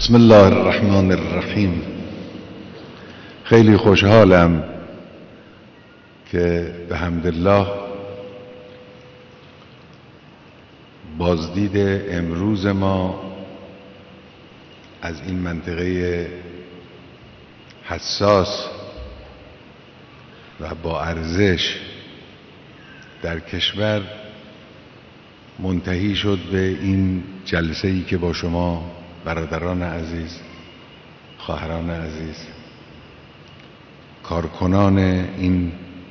بسم الله الرحمن الرحیم. خیلی خوشحالم که به حمدالله بازدید امروز ما از این منطقه حساس و با ارزش در کشور منتهی شد به این جلسه‌ای که با شما برادران عزیز، خواهران عزیز، کارکنان این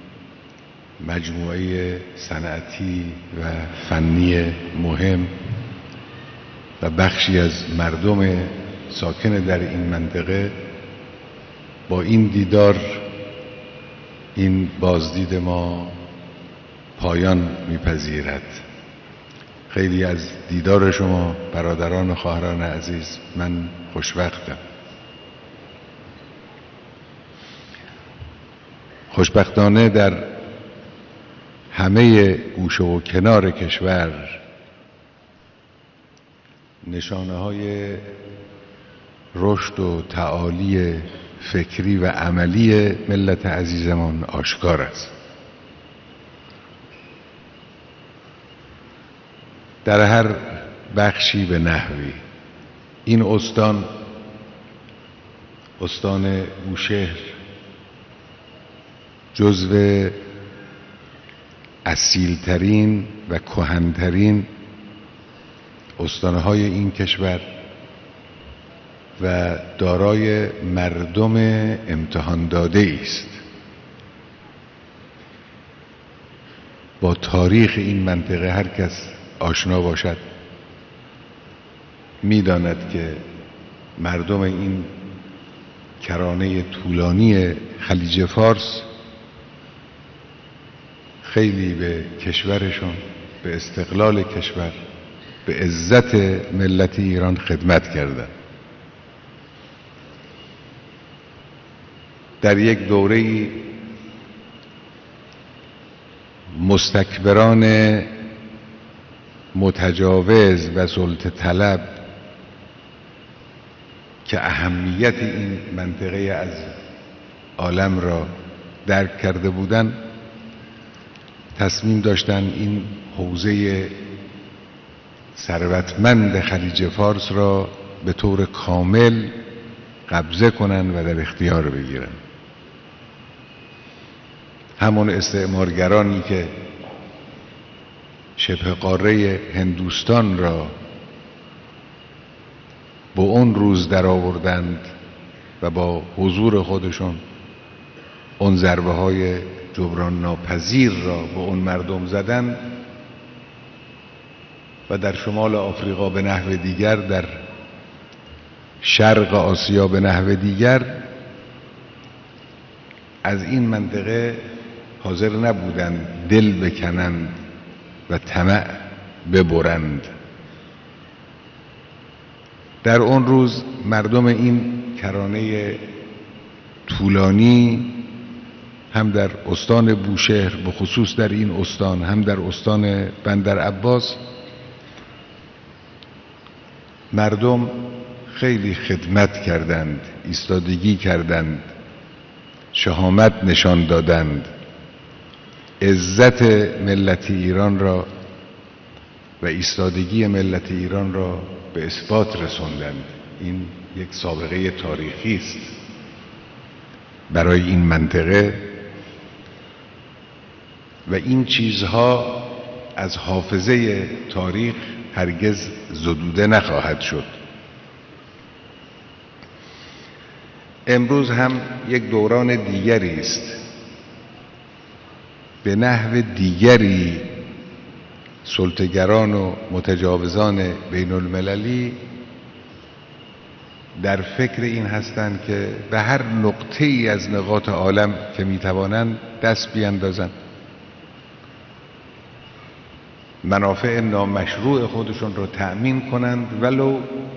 مجموعه صنعتی و فنی مهم و بخشی از مردم ساکن در این منطقه با این دیدار، این بازدید ما پایان میپذیرد. خیلی از دیدار شما برادران و خواهران عزیز من خوشبختم. خوشبختانه در همه گوشه و کنار کشور نشانه های رشد و تعالی فکری و عملی ملت عزیزمان آشکار است. در هر بخشی به نحوی این استان بوشهر جزو اصیلترین و کهن‌ترین استانهای این کشور و دارای مردم امتحان داده است. با تاریخ این منطقه هر کس آشنا باشد میداند که مردم این کرانه طولانی خلیج فارس خیلی به کشورشون، به استقلال کشور، به عزت ملت ایران خدمت کردند. در یک دوره مستکبران متجاوز و سلطه طلب که اهمیت این منطقه از عالم را درک کرده بودند تصمیم داشتند این حوزه ثروتمند خلیج فارس را به طور کامل قبضه کنند و در اختیار بگیرند. همون استعمارگرانی که شبه قاره هندوستان را به اون روز در آوردند و با حضور خودشون اون ضربه های جبران ناپذیر را به اون مردم زدند و در شمال آفریقا به نحو دیگر، در شرق آسیا به نحو دیگر از این منطقه حاضر نبودند دل بکنند و طمع ببرند. در اون روز مردم این کرانه طولانی هم در استان بوشهر، به خصوص در این استان، هم در استان بندر عباس، مردم خیلی خدمت کردند، ایستادگی کردند، شهامت نشان دادند، عزت ملت ایران را و ایستادگی ملت ایران را به اثبات رساندند. این یک سابقه تاریخی است برای این منطقه و این چیزها از حافظه تاریخ هرگز زدوده نخواهد شد. امروز هم یک دوران دیگری است، به نحو دیگری سلطه‌گران و متجاوزان بین المللی در فکر این هستند که به هر نقطه ای از نقاط عالم که میتوانند دست بیاندازند، منافع نامشروع خودشون رو تأمین کنند، ولو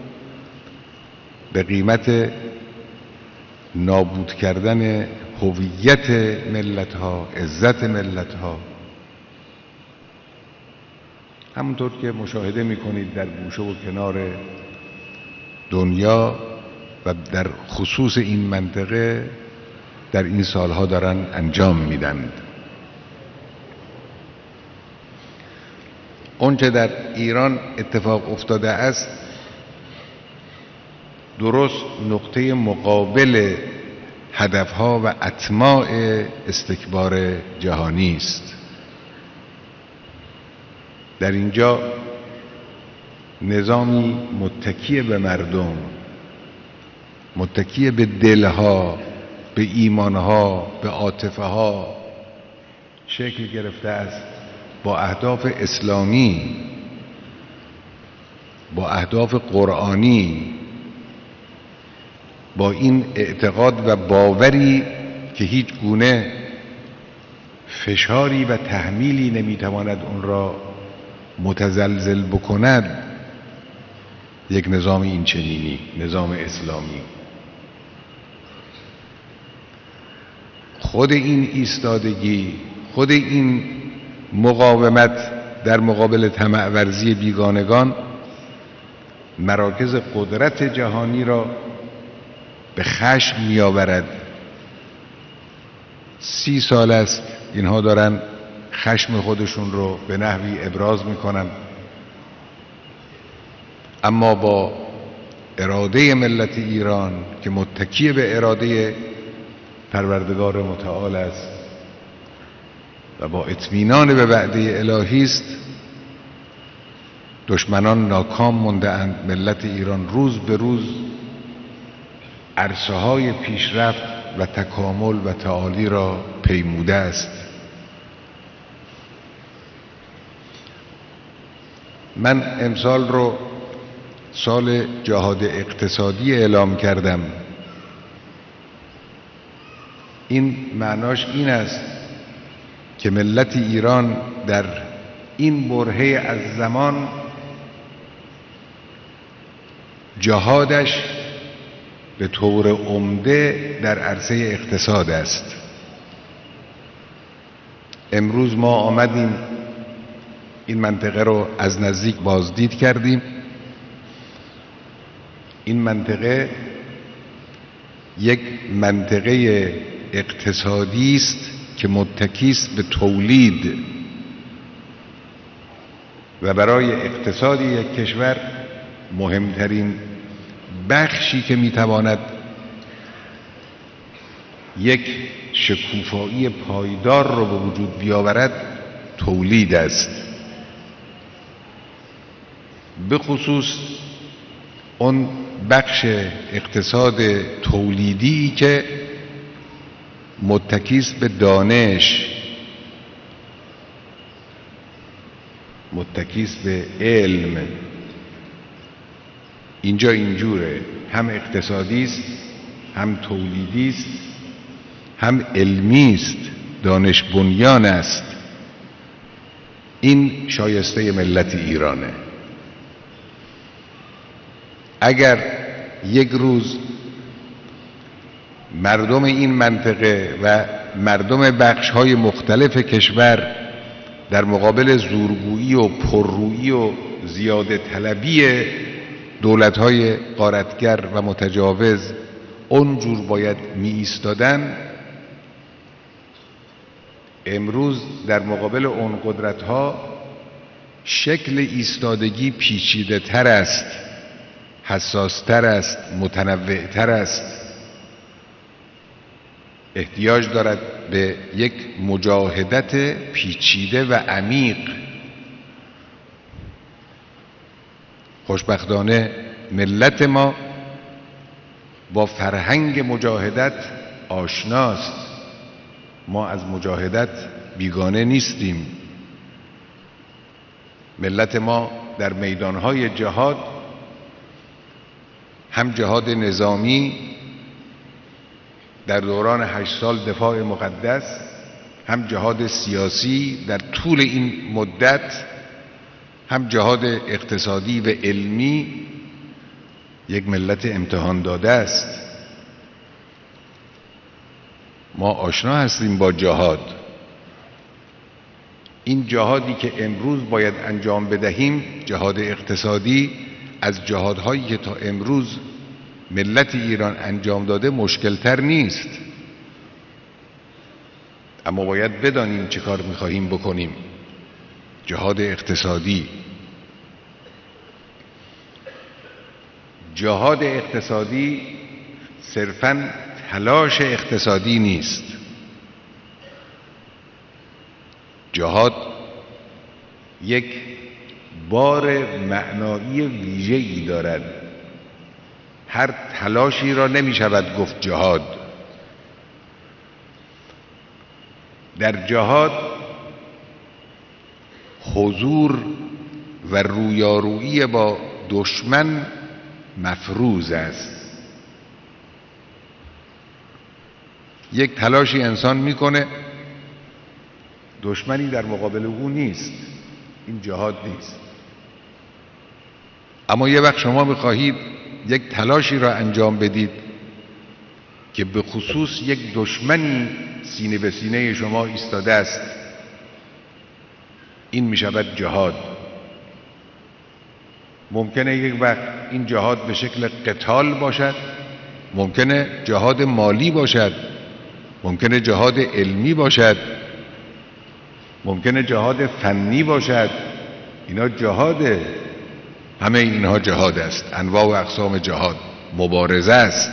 به قیمت نابود کردن هویت ملت‌ها، عزت ملت‌ها. همونطور که مشاهده می‌کنید در گوشه و کنار دنیا و در خصوص این منطقه در این سالها دارن انجام میدن. اونچه در ایران اتفاق افتاده است درست نقطه مقابل هدفها و اطماع استکبار جهانی است. در اینجا نظامی متکی به مردم، متکی به دلها، به ایمانها، به عاطفه‌ها شکل گرفته است، با اهداف اسلامی، با اهداف قرآنی، با این اعتقاد و باوری که هیچ گونه فشاری و تحمیلی نمیتواند اون را متزلزل بکند. یک نظام این چنینی، نظام اسلامی، خود این ایستادگی، خود این مقاومت در مقابل طمع ورزی بیگانگان مراکز قدرت جهانی را به خشم می‌آورد. 30 سال است اینها دارن خشم خودشون رو به نحوی ابراز میکنن، اما با اراده ملت ایران که متکی به اراده پروردگار متعال است و با اطمینان به وعده الهی است، دشمنان ناکام مانده اند. ملت ایران روز به روز عرصه‌های پیشرفت و تکامل و تعالی را پیموده است. من امسال رو سال جهاد اقتصادی اعلام کردم. این معناش این است که ملت ایران در این برهه از زمان جهادش به طور عمده در عرصه اقتصاد است. امروز ما آمدیم این منطقه رو از نزدیک بازدید کردیم. این منطقه یک منطقه اقتصادی است که متکی است به تولید و برای اقتصاد یک کشور مهمترین بخشی که میتواند یک شکوفایی پایدار رو به وجود بیاورد تولید است، به خصوص اون بخش اقتصاد تولیدی که متکی است به دانش، متکی است به علم. اینجا اینجوره، هم اقتصادی است، هم تولیدی است، هم علمی است، دانش بنیان است. این شایسته ملت ایرانه. اگر یک روز مردم این منطقه و مردم بخش‌های مختلف کشور در مقابل زورگویی و پررویی و زیاده طلبی دولت‌های غارتگر و متجاوز اونجور باید می ایستادن، امروز در مقابل اون قدرت‌ها شکل ایستادگی پیچیده تر است، حساس تر است، متنوع تر است. احتیاج دارد به یک مجاهدت پیچیده و عمیق. خوشبختانه ملت ما با فرهنگ مجاهدت آشناست. ما از مجاهدت بیگانه نیستیم. ملت ما در میدانهای جهاد، هم جهاد نظامی در دوران 8 سال دفاع مقدس، هم جهاد سیاسی در طول این مدت، هم جهاد اقتصادی و علمی، یک ملت امتحان داده است. ما آشنا هستیم با جهاد. این جهادی که امروز باید انجام بدهیم، جهاد اقتصادی، از جهادهایی که تا امروز ملت ایران انجام داده مشکلتر نیست، اما باید بدانیم چه کار میخواهیم بکنیم. جهاد اقتصادی. جهاد اقتصادی صرفاً تلاش اقتصادی نیست. جهاد یک بار معنایی ویژه‌ای دارد. هر تلاشی را نمی شود گفت جهاد. در جهاد حضور و رویارویی با دشمن مفروض است. یک تلاشی انسان میکنه، دشمنی در مقابل او نیست، این جهاد نیست. اما یه وقت شما میخواهید یک تلاشی را انجام بدید که به خصوص یک دشمنی سینه به سینه شما ایستاده است، این میشود جهاد. ممکنه یک وقت این جهاد به شکل قتال باشد، ممکنه جهاد مالی باشد، ممکنه جهاد علمی باشد، ممکنه جهاد فنی باشد. اینا جهاده، همه اینها جهاد است. انواع و اقسام جهاد مبارزه است.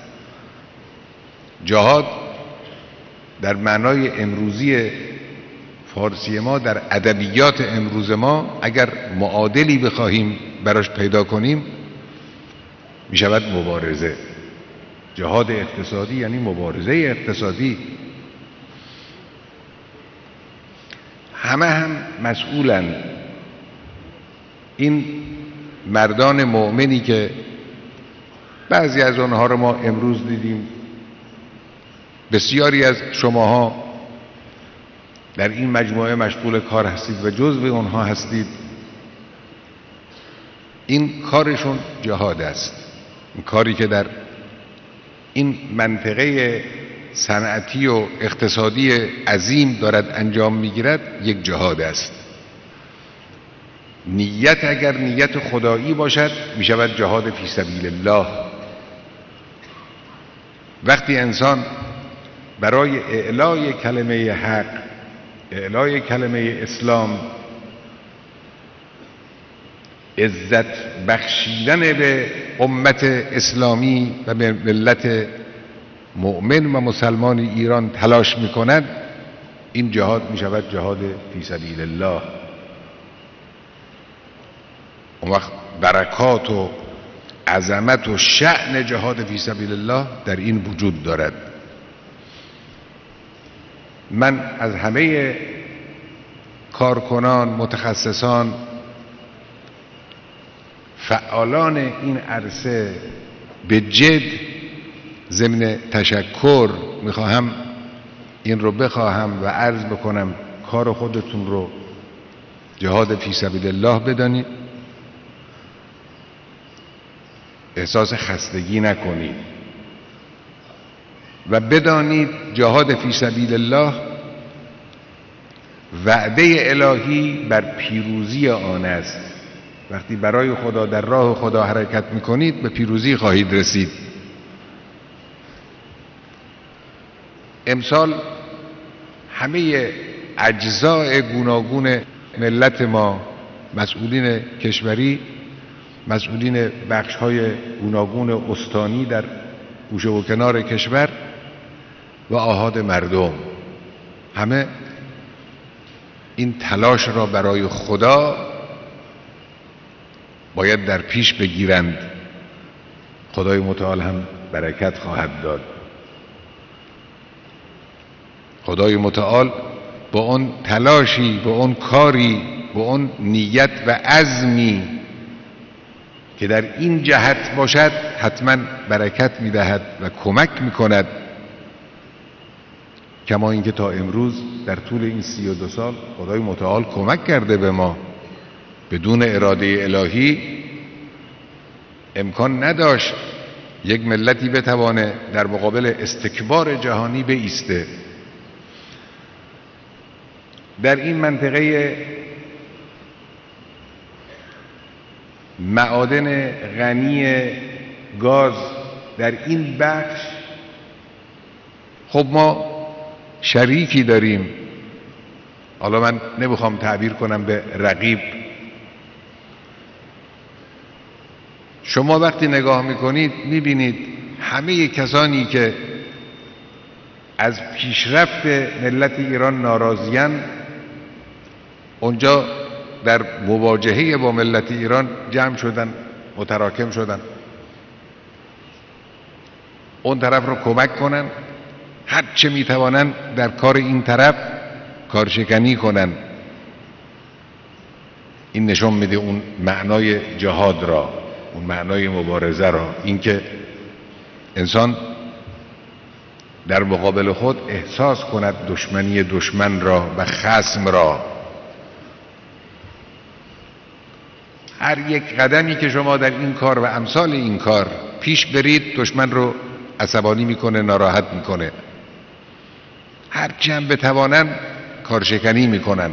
جهاد در معنای امروزی فارسی ما، در ادبیات امروز ما، اگر معادلی بخواهیم براش پیدا کنیم می شود مبارزه. جهاد اقتصادی یعنی مبارزه اقتصادی. همه هم مسئولند. این مردان مؤمنی که بعضی از آنها رو ما امروز دیدیم، بسیاری از شماها در این مجموعه مشغول کار هستید و جزو اونها هستید، این کارشون جهاد است. این کاری که در این منطقه صنعتی و اقتصادی عظیم دارد انجام میگیرد یک جهاد است. نیت اگر نیت خدایی باشد می شود جهاد فی سبیل الله. وقتی انسان برای اعلای کلمه حق، اعلای کلمه اسلام، عزت بخشیدن به امت اسلامی و به ملت مؤمن و مسلمان ایران تلاش می کند، این جهاد می شود جهاد فی سبیل الله. اون وقت برکات و عظمت و شأن جهاد فی سبیل الله در این وجود دارد. من از همه کارکنان، متخصصان، فعالان این عرصه به جد ضمن تشکر میخواهم این رو بخواهم و عرض بکنم کار خودتون رو جهاد فی سبیل الله بدانید، احساس خستگی نکنید و بدانید جهاد فی سبیل الله وعده الهی بر پیروزی آن است. وقتی برای خدا در راه خدا حرکت میکنید به پیروزی خواهید رسید. امسال همه اجزاء گوناگون ملت ما، مسئولین کشوری، مسئولین بخش‌های گوناگون استانی در گوشه و کنار کشور و آحاد مردم، همه این تلاش را برای خدا باید در پیش بگیرند. خدای متعال هم برکت خواهد داد. خدای متعال با اون تلاشی، با اون کاری، با اون نیت و عزمی که در این جهت باشد حتما برکت میدهد و کمک میکند. کما اینکه تا امروز در طول این 32 سال خدای متعال کمک کرده به ما. بدون اراده الهی امکان نداشت یک ملتی بتوانه در مقابل استکبار جهانی بایسته. در این منطقه معادن غنی گاز در این بخش خب ما شریکی داریم. حالا من نمیخوام تعبیر کنم به رقیب. شما وقتی نگاه میکنید میبینید همه کسانی که از پیشرفت ملت ایران ناراضیان اونجا در مواجهه با ملت ایران جمع شدن، متراکم شدن، اون طرف رو کمک کنن، هر چه میتوانن در کار این طرف کارشکنی کنن. این نشون میده اون معنای جهاد را، اون معنای مبارزه را، اینکه انسان در مقابل خود احساس کند دشمنی دشمن را و خصم را. هر یک قدمی که شما در این کار و امثال این کار پیش برید دشمن رو عصبانی میکنه، ناراحت میکنه. هر چی هم بتوانن کارشکنی میکنن.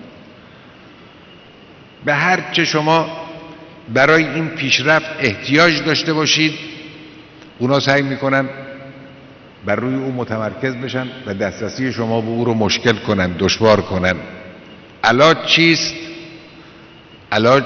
به هر چه شما برای این پیشرفت احتیاج داشته باشید اونا سعی میکنن بر روی او متمرکز بشن و دسترسی شما به او رو مشکل کنن، دشوار کنن. علاج چیست؟ علاج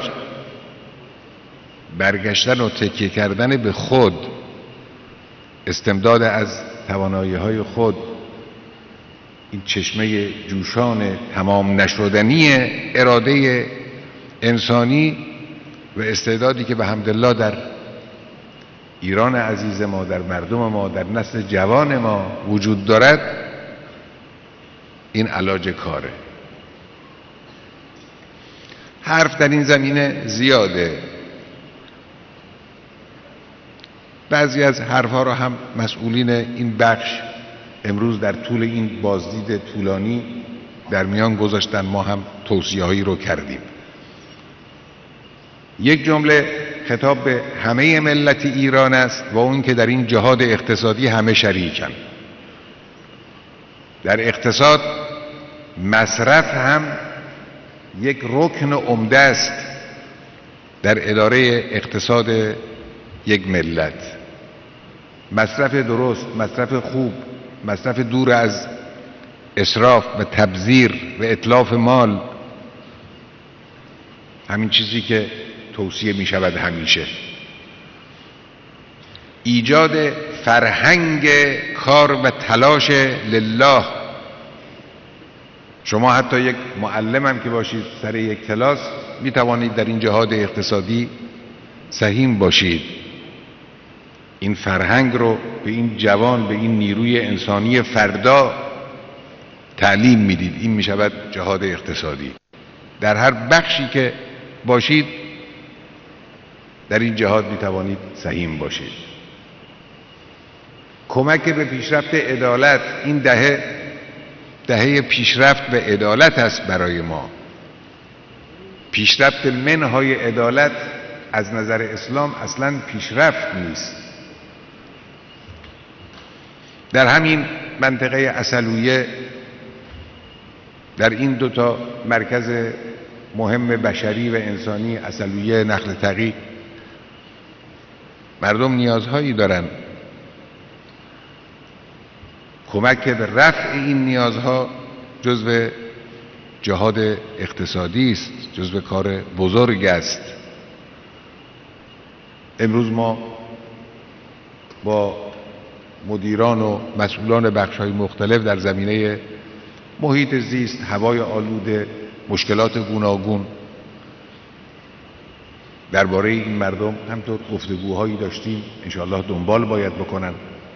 برگشتن و تکیه کردن به خود، استمداد از توانایی‌های خود، این چشمه جوشان تمام نشدنی اراده انسانی و استعدادی که به حمدالله در ایران عزیز ما، در مردم ما، در نسل جوان ما وجود دارد. این علاج کاره. حرف در این زمینه زیاده. بعضی از حرفها را هم مسئولین این بخش امروز در طول این بازدید طولانی در میان گذاشتن، ما هم توصیه‌هایی رو کردیم. یک جمله خطاب به همه ملت ایران است و اون که در این جهاد اقتصادی همه شریکن. در اقتصاد مصرف هم یک رکن عمده است در اداره اقتصاد یک ملت. مصرف درست، مصرف خوب، مصرف دور از اسراف و تبذیر و اتلاف مال، همین چیزی که توصیه می شود همیشه. ایجاد فرهنگ کار و تلاش لله. شما حتی یک معلم هم که باشید سر یک کلاس می توانید در این جهاد اقتصادی سهیم باشید. این فرهنگ رو به این جوان، به این نیروی انسانی فردا تعلیم میدید. این می شود جهاد اقتصادی. در هر بخشی که باشید در این جهاد می توانید سهیم باشید. کمک به پیشرفت عدالت. این دهه پیشرفت به عدالت است برای ما. پیشرفت منهای عدالت از نظر اسلام اصلا پیشرفت نیست. در همین منطقه عسلویه، در این دوتا مرکز مهم بشری و انسانی، عسلویه، نخل تقی، مردم نیازهایی دارن. کمک به رفع این نیازها جزو جهاد اقتصادی است، جزو کار بزرگ است. امروز ما با مدیران و مسئولان بخش‌های مختلف در زمینه محیط زیست، هوای آلوده، مشکلات گوناگون درباره این مردم همطور گفتگوهایی داشتیم. انشاءالله دنبال باید بکنن.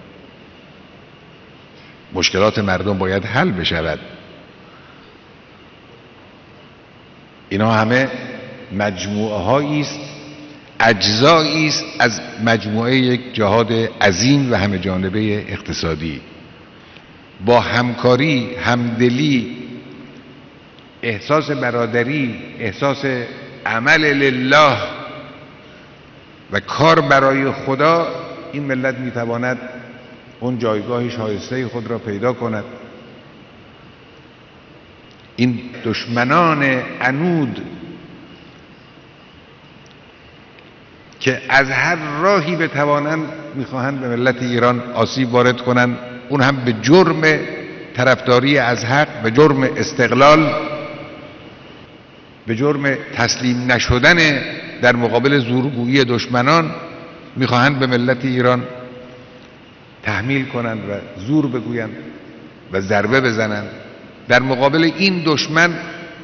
مشکلات مردم باید حل بشود. اینا همه مجموعه هایی است، اجزایی است از مجموعه یک جهاد عظیم و همه جانبه اقتصادی. با همکاری، همدلی، احساس برادری، احساس عمل لله و کار برای خدا، این ملت میتواند اون جایگاه شایسته خود را پیدا کند. این دشمنان عنود که از هر راهی بتوانند میخواهند به ملت ایران آسیب وارد کنند، اون هم به جرم طرفداری از حق، به جرم استقلال، به جرم تسلیم نشدن در مقابل زورگویی دشمنان میخواهند به ملت ایران تحمیل کنند و زور بگویند و ضربه بزنند. در مقابل این دشمن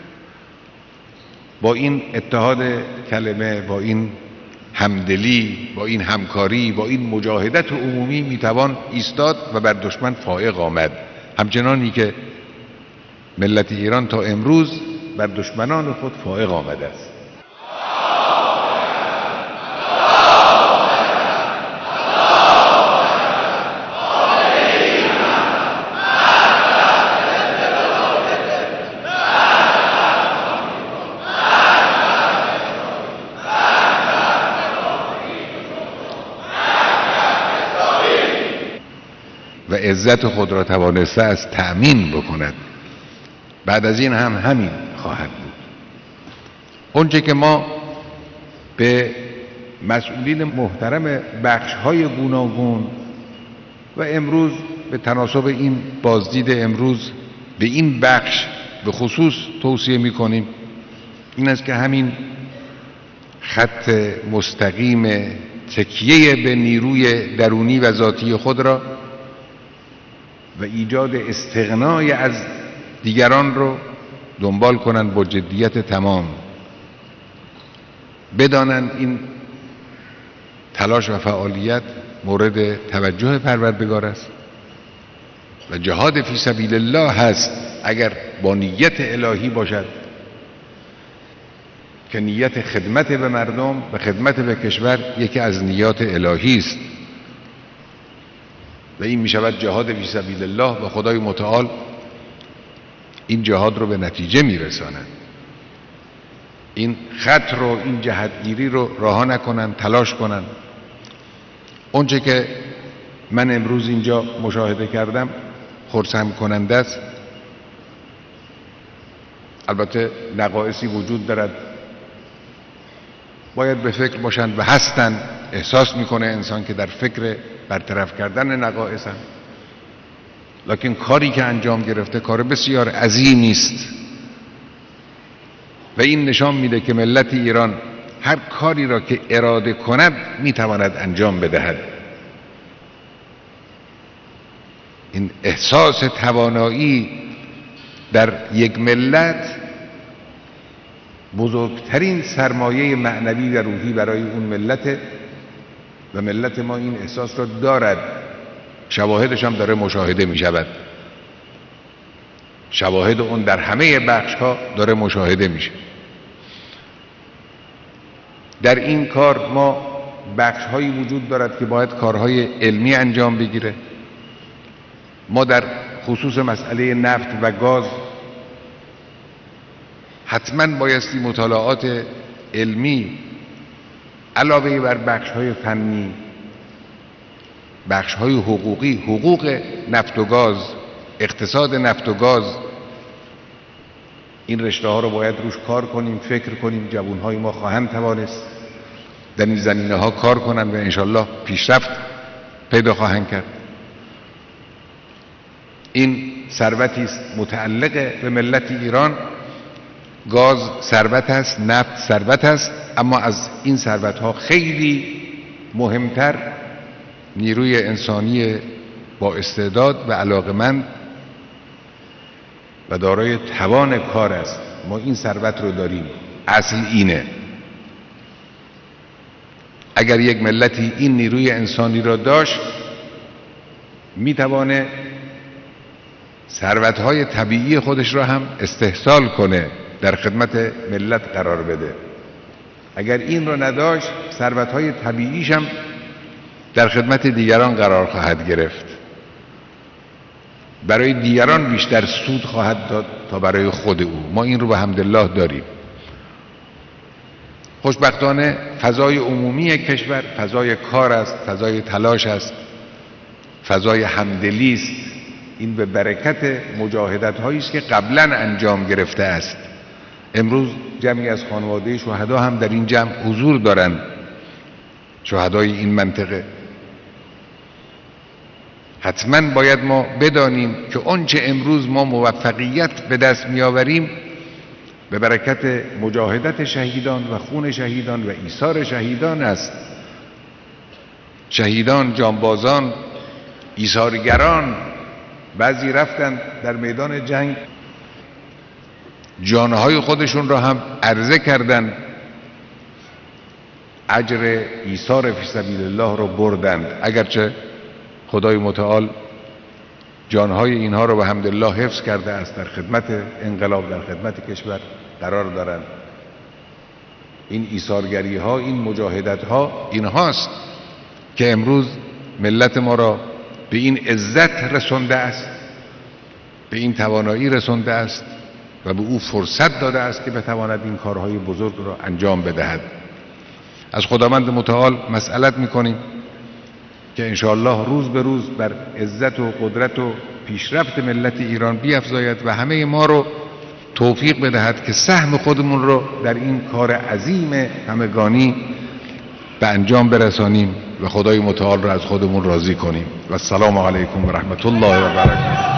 با این اتحاد کلمه، با این همدلی، با این همکاری، با این مجاهدت عمومی میتوان ایستاد و بر دشمن فائق آمد، همچنانی که ملت ایران تا امروز بر دشمنان خود فائق آمده است. و عزت خود را توانسته از تأمین بکند. بعد از این هم همین خواهد بود. اونچه که ما به مسئولین محترم بخش‌های گوناگون و امروز به تناسب این بازدید امروز به این بخش به خصوص توصیه می‌کنیم این است که همین خط مستقیم تکیه به نیروی درونی و ذاتی خود را و ایجاد استغنای از دیگران رو دنبال کنند با جدیت تمام. بدانند این تلاش و فعالیت مورد توجه پروردگار است و جهاد فی سبیل الله هست اگر با نیت الهی باشد که نیت خدمت به مردم و خدمت به کشور یکی از نیات الهی است و این می شود جهاد فی سبیل الله و خدای متعال این جهاد رو به نتیجه می رساند. این خط رو، این جهتگیری رو رها نکنند، تلاش کنند. اونچه که من امروز اینجا مشاهده کردم خرسند کننده است. البته نقایصی وجود دارد، باید به فکر باشند و هستند. احساس میکنه انسان که در فکر برطرف کردن نقایص، لکن کاری که انجام گرفته کار بسیار عظیمی است و این نشان میده که ملت ایران هر کاری را که اراده کند میتواند انجام بدهد. این احساس توانایی در یک ملت بزرگترین سرمایه معنوی و روحی برای اون ملت و ملت ما این احساس را دارد. شواهدش هم داره مشاهده می شود. شواهد اون در همه بخش ها داره مشاهده میشه. در این کار ما بخش هایی وجود دارد که باید کارهای علمی انجام بگیره. ما در خصوص مسئله نفت و گاز حتما بایستی مطالعات علمی علاوه بر بخش‌های فنی، بخش‌های حقوقی، حقوق نفت و گاز، اقتصاد نفت و گاز، این رشته ها رو باید روش کار کنیم، فکر کنیم. جوان‌های ما خواهند توانست در این زمینه ها کار کنند و انشالله پیشرفت پیدا خواهند کرد. این ثروتی است متعلق به ملت ایران. گاز ثروت است، نفت ثروت است، اما از این ثروت‌ها خیلی مهمتر نیروی انسانی با استعداد و علاقمند و دارای توان کار است. ما این ثروت رو داریم. اصل اینه. اگر یک ملتی این نیروی انسانی را داشت میتوانه ثروت‌های طبیعی خودش را هم استحصال کنه، در خدمت ملت قرار بده. اگر این رو نداشت ثروت‌های طبیعیش هم در خدمت دیگران قرار خواهد گرفت. برای دیگران بیشتر سود خواهد داد تا برای خود او. ما این رو به حمدالله داریم. خوشبختانه فضای عمومی کشور فضای کار است، فضای تلاش است، فضای همدلی است. این به برکت مجاهدت هایی است که قبلا انجام گرفته است. امروز جمعی از خانواده شهدا هم در این جمع حضور دارند، شهدای این منطقه. حتما باید ما بدانیم که آنچه امروز ما موفقیت به دست میآوریم به برکت مجاهدت شهیدان و خون شهیدان و ایثار شهیدان است. شهیدان، جانبازان، ایثارگران، بعضی رفتن در میدان جنگ جانهای خودشون را هم عرضه کردند، اجر ایثار فی سبیل الله را بردند، اگرچه خدای متعال جانهای اینها را به حمدالله حفظ کرده است، در خدمت انقلاب، در خدمت کشور قرار دارند. این ایثارگری ها، این مجاهدت ها، این هاست که امروز ملت ما را به این عزت رسانده است، به این توانایی رسانده است و به او فرصت داده است که بتواند این کارهای بزرگ را انجام بدهد. از خداوند متعال مسئلت میکنیم که انشاءالله روز به روز بر عزت و قدرت و پیشرفت ملت ایران بیفزاید و همه ما رو توفیق بدهد که سهم خودمون رو در این کار عظیم همگانی به انجام برسانیم و خدای متعال را از خودمون راضی کنیم. و السلام علیکم و رحمت الله و برکاته.